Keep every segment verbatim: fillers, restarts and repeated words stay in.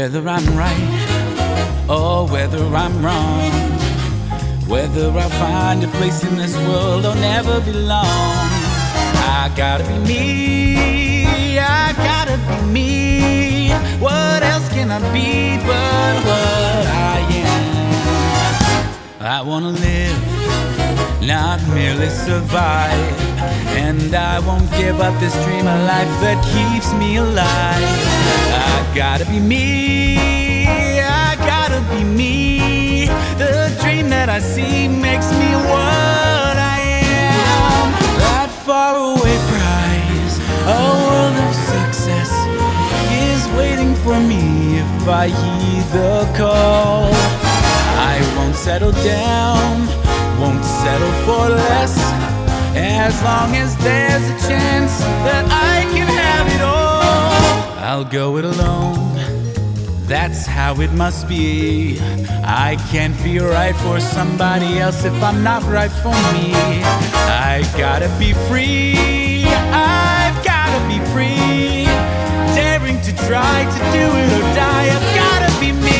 Whether I'm right or whether I'm wrong, whether I'll find a place in this world or never belong, I gotta be me, I gotta be me. What else can I be but what I am? I wanna live, not merely survive, and I won't give up this dream of life that keeps me alive. I gotta be me, I gotta be me. The dream that I see makes me what I am. That faraway prize, a world of success, is waiting for me if I heed the call. I won't settle down, won't settle for less, as long as there's a chance that I can have it all. I'll go it alone, that's how it must be. I can't be right for somebody else if I'm not right for me. I gotta be free, I've gotta be free, daring to try to do it or die. I've gotta be me.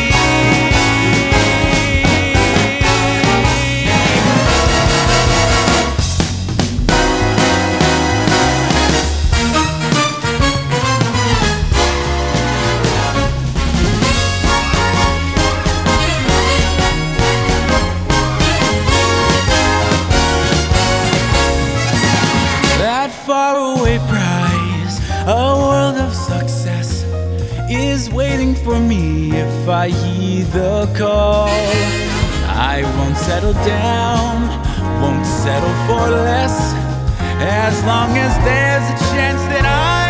Faraway prize, a world of success, is waiting for me if I heed the call. I won't settle down, won't settle for less, as long as there's a chance that I